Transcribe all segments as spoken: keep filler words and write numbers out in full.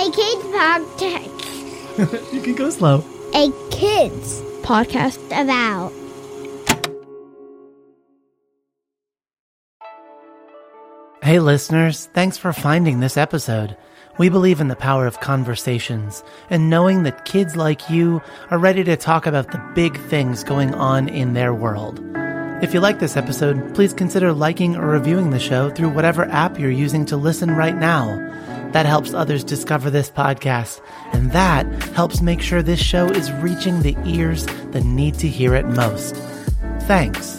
A kids podcast. You can go slow. A kids podcast about. Hey listeners, thanks for finding this episode. We believe in the power of conversations and knowing that kids like you are ready to talk about the big things going on in their world. If you like this episode, please consider liking or reviewing the show through whatever app you're using to listen right now. That helps others discover this podcast, and that helps make sure this show is reaching the ears that need to hear it most. Thanks.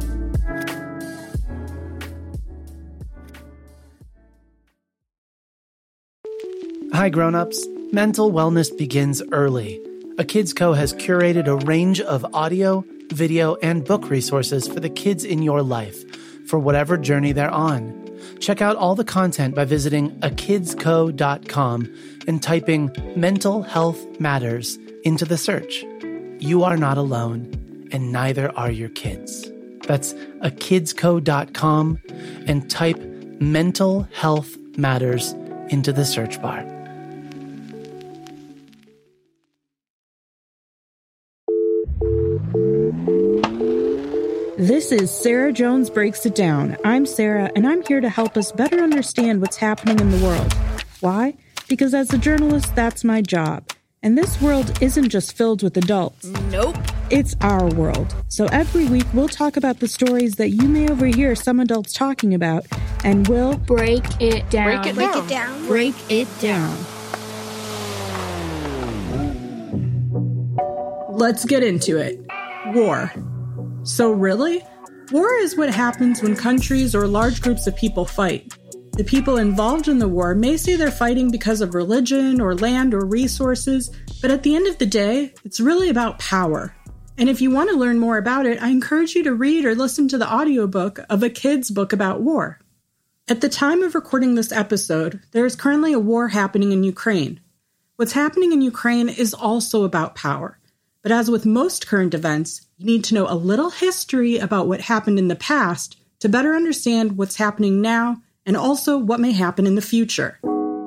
Hi grown-ups. Mental wellness begins early. A Kids Co has curated a range of audio, video, and book resources for the kids in your life, for whatever journey they're on. Check out all the content by visiting a kids co dot com and typing Mental Health Matters into the search. You are not alone, and neither are your kids. That's a kids co dot com and type Mental Health Matters into the search bar. This is Sarah Jones Breaks It Down. I'm Sarah, and I'm here to help us better understand what's happening in the world. Why? Because as a journalist, that's my job. And this world isn't just filled with adults. Nope. It's our world. So every week, we'll talk about the stories that you may overhear some adults talking about, and we'll break it down. Break it break down. it down. break it down. Let's get into it. War. So really, war is what happens when countries or large groups of people fight. The people involved in the war may say they're fighting because of religion or land or resources, but at the end of the day, it's really about power. And if you want to learn more about it, I encourage you to read or listen to the audiobook of a kid's book about war. At the time of recording this episode, there is currently a war happening in Ukraine. What's happening in Ukraine is also about power. But as with most current events, you need to know a little history about what happened in the past to better understand what's happening now and also what may happen in the future.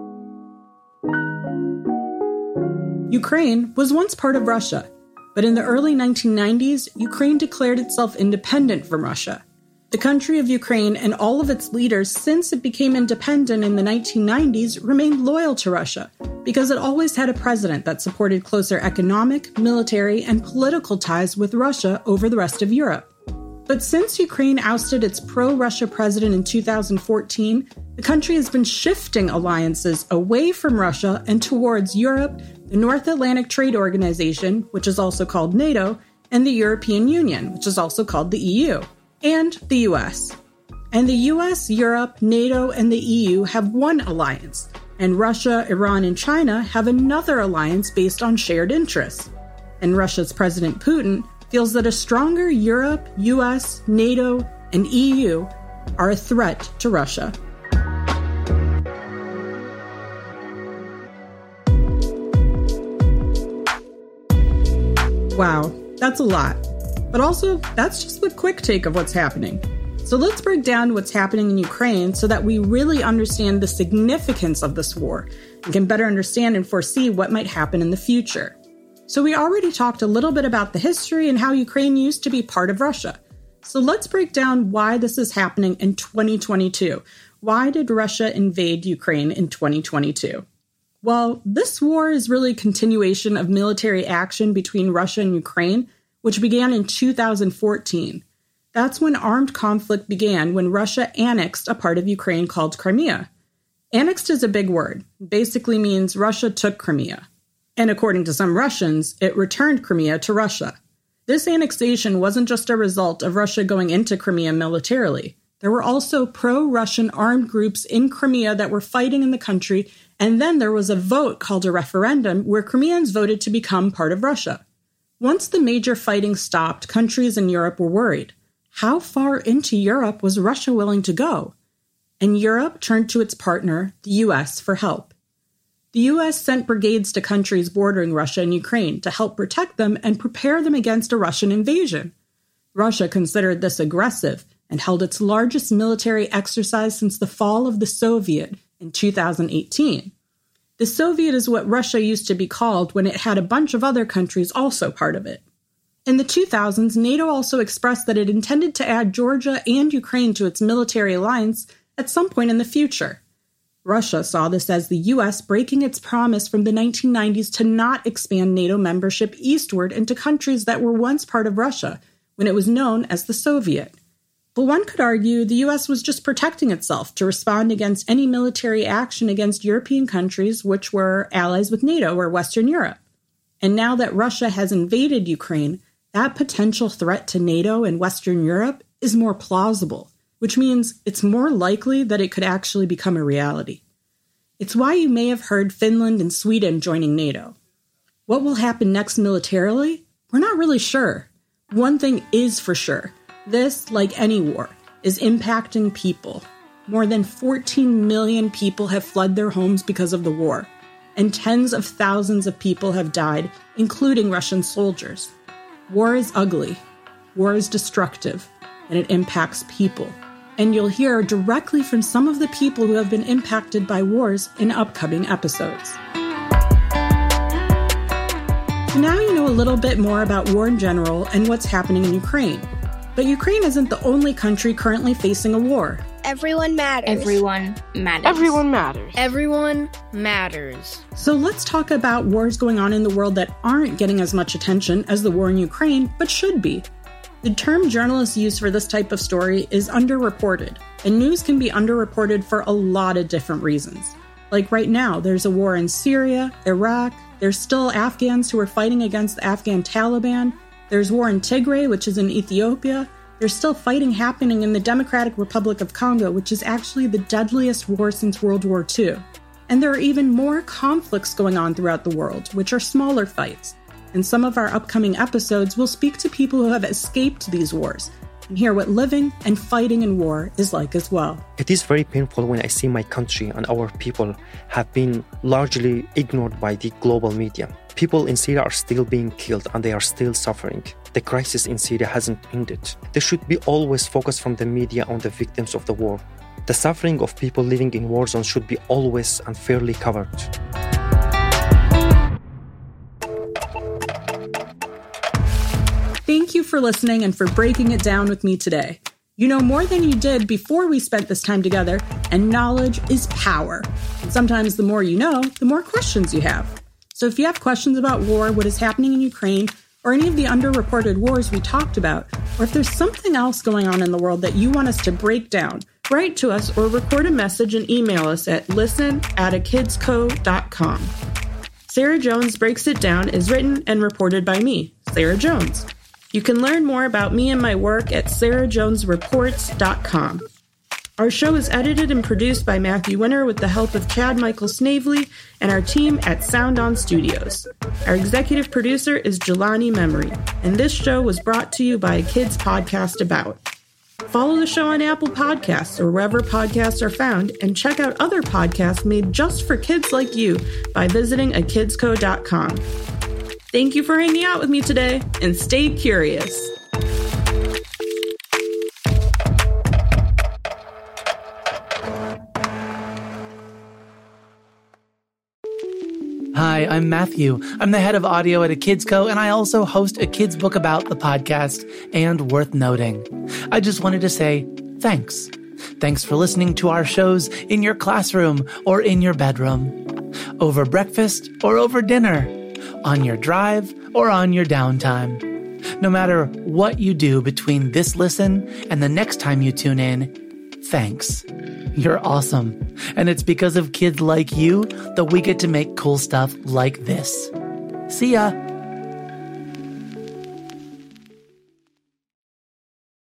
Ukraine was once part of Russia, but in the early nineteen nineties, Ukraine declared itself independent from Russia. The country of Ukraine and all of its leaders since it became independent in the nineteen nineties remained loyal to Russia because it always had a president that supported closer economic, military, and political ties with Russia over the rest of Europe. But since Ukraine ousted its pro-Russia president in two thousand fourteen, the country has been shifting alliances away from Russia and towards Europe, the North Atlantic Trade Organization, which is also called NATO, and the European Union, which is also called the E U. And the U S. And the U S, Europe, NATO, and the E U have one alliance, and Russia, Iran, and China have another alliance based on shared interests. And Russia's President Putin feels that a stronger Europe, U S, NATO, and E U are a threat to Russia. Wow, that's a lot. But also, that's just a quick take of what's happening. So let's break down what's happening in Ukraine so that we really understand the significance of this war and can better understand and foresee what might happen in the future. So we already talked a little bit about the history and how Ukraine used to be part of Russia. So let's break down why this is happening in twenty twenty-two. Why did Russia invade Ukraine in twenty twenty-two? Well, this war is really a continuation of military action between Russia and Ukraine, which began in two thousand fourteen. That's when armed conflict began when Russia annexed a part of Ukraine called Crimea. Annexed is a big word. It basically means Russia took Crimea. And according to some Russians, it returned Crimea to Russia. This annexation wasn't just a result of Russia going into Crimea militarily. There were also pro-Russian armed groups in Crimea that were fighting in the country, and then there was a vote called a referendum where Crimeans voted to become part of Russia. Once the major fighting stopped, countries in Europe were worried. How far into Europe was Russia willing to go? And Europe turned to its partner, the U S, for help. The U S sent brigades to countries bordering Russia and Ukraine to help protect them and prepare them against a Russian invasion. Russia considered this aggressive and held its largest military exercise since the fall of the Soviet in two thousand eighteen. The Soviet is what Russia used to be called when it had a bunch of other countries also part of it. In the two thousands, NATO also expressed that it intended to add Georgia and Ukraine to its military alliance at some point in the future. Russia saw this as the U S breaking its promise from the nineteen nineties to not expand NATO membership eastward into countries that were once part of Russia, when it was known as the Soviet. But one could argue the U S was just protecting itself to respond against any military action against European countries which were allies with NATO or Western Europe. And now that Russia has invaded Ukraine, that potential threat to NATO and Western Europe is more plausible, which means it's more likely that it could actually become a reality. It's why you may have heard Finland and Sweden joining NATO. What will happen next militarily? We're not really sure. One thing is for sure. This, like any war, is impacting people. More than fourteen million people have fled their homes because of the war, and tens of thousands of people have died, including Russian soldiers. War is ugly, war is destructive, and it impacts people. And you'll hear directly from some of the people who have been impacted by wars in upcoming episodes. So now you know a little bit more about war in general and what's happening in Ukraine. But Ukraine isn't the only country currently facing a war. Everyone matters. Everyone matters. Everyone matters. Everyone matters. So let's talk about wars going on in the world that aren't getting as much attention as the war in Ukraine, but should be. The term journalists use for this type of story is underreported, and news can be underreported for a lot of different reasons. Like right now, there's a war in Syria, Iraq, there's still Afghans who are fighting against the Afghan Taliban, there's war in Tigray, which is in Ethiopia, there's still fighting happening in the Democratic Republic of Congo, which is actually the deadliest war since World War Two. And there are even more conflicts going on throughout the world, which are smaller fights. In some of our upcoming episodes, we'll speak to people who have escaped these wars and hear what living and fighting in war is like as well. It is very painful when I see my country and our people have been largely ignored by the global media. People in Syria are still being killed and they are still suffering. The crisis in Syria hasn't ended. There should be always focus from the media on the victims of the war. The suffering of people living in war zones should be always and fairly covered. Thank you for listening and for breaking it down with me today. You know more than you did before we spent this time together, and knowledge is power. And sometimes the more you know, the more questions you have. So if you have questions about war, what is happening in Ukraine, or any of the underreported wars we talked about, or if there's something else going on in the world that you want us to break down, write to us or record a message and email us at listen at a kids co dot com. Sarah Jones Breaks It Down is written and reported by me, Sarah Jones. You can learn more about me and my work at sarah jones reports dot com. Our show is edited and produced by Matthew Winter with the help of Chad Michael Snavely and our team at Sound On Studios. Our executive producer is Jelani Memory, and this show was brought to you by a kids podcast about. Follow the show on Apple Podcasts or wherever podcasts are found, and check out other podcasts made just for kids like you by visiting a kids co dot com. Thank you for hanging out with me today, and stay curious. Hi, I'm Matthew. I'm the head of audio at A Kids Co, and I also host a kids book about the podcast, and worth noting. I just wanted to say thanks. Thanks for listening to our shows in your classroom or in your bedroom, over breakfast or over dinner, on your drive or on your downtime. No matter what you do between this listen and the next time you tune in, thanks. You're awesome. And it's because of kids like you that we get to make cool stuff like this. See ya.